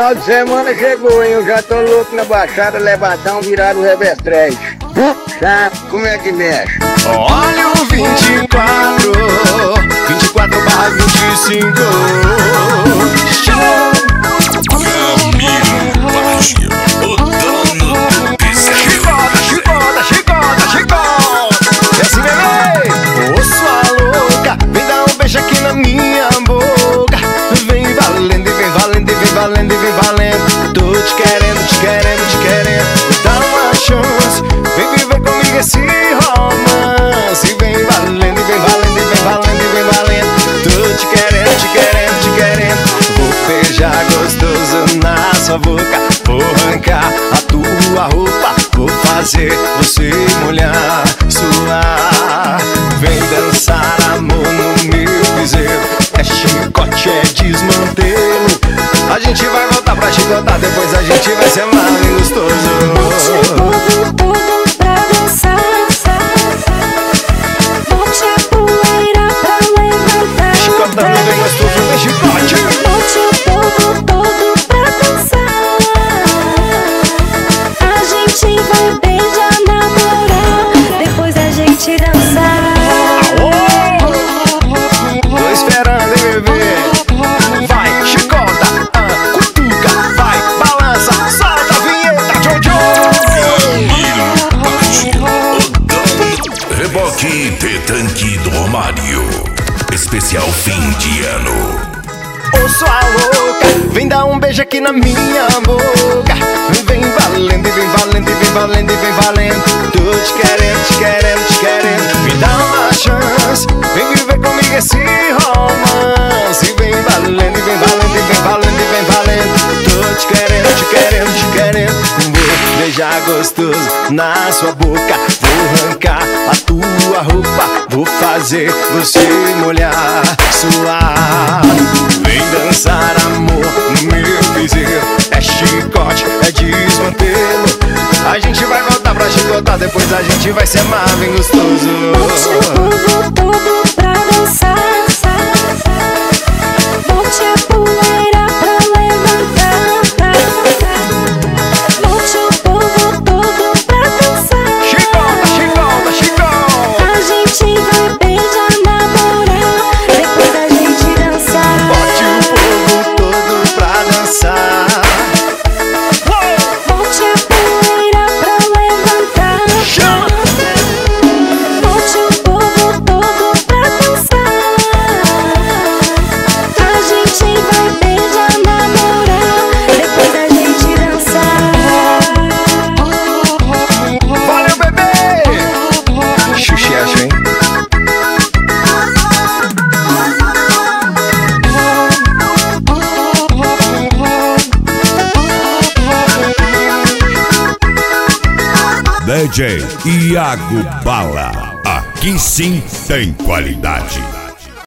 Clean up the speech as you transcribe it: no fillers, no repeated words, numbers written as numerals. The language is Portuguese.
Final de semana chegou, hein? Eu já tô louco na baixada, levadão, virado revestrez. Sabe como é que mexe? Olha o 24, 24/25. Show! Camilo Baggio, o dono do piseiro. Chicota, chicota, chicota. E assim, bebê, ô sua louca, vem dar um beijo aqui na minha boca. Vem valendo, e vem valendo, e vem valendo, e vem valendo. Tô te querendo, te querendo, te querendo. Dá uma chance, vem viver comigo esse romance. Vem valendo, e vem valendo, e vem valendo, e vem valendo. Tô te querendo, te querendo, te querendo. Vou beijar gostoso na sua boca. Vou arrancar a tua roupa. Vou fazer você molhar, suar. Vem dançar amor no meu piseiro. É chicote, é desmantelo. A gente vai voltar pra chicotar, depois a gente vai ser mais gostoso. Bote o povo todo pra dançar. Bote a poeira pra levantar. Chicotando bem gostoso, vem chicote. Bote o povo todo pra dançar. A gente vai beijar, namorar, depois a gente dançar. Tô esperando, hein, bebê. Vai, chicota, cutuca, vai, balança, solta a vinheta, Jojo. Camilo Baggio, o dono. Reboque Petanque do Romário. Especial fim de ano. Ô sua louca, vem dar um beijo aqui na minha boca. Vem valendo, e vem valendo, e vem valendo, e vem valendo. Tô te querendo, te querendo, te querendo. Me dá uma chance, vem viver comigo esse romance. Vem valendo, e vem valendo, e vem valendo, e vem valendo. Tô te querendo, te querendo, te querendo. Vou beijar gostoso na sua boca. Vou arrancar a tua roupa. Vou fazer você molhar, suar. Vem dançar amor no meu piseiro. É chicote, é desmantelo. A gente vai voltar pra chicotar, depois a gente vai se amar bem gostoso. Bote o povo todo pra dançar. Bote a poeira pra levantar. Bote o povo todo pra dançar. Chicota, chicota, chicota. A gente vai beijar, namorar, depois a gente dançar. Bote o povo todo pra dançar. Bote a poeira pra levantar. Bote o povo todo pra dançar. A gente vai beijar, namorar, depois a gente dançar. Valeu, bebê. Xuxecho, hein? DJ Iago Bala. Aqui sim tem qualidade.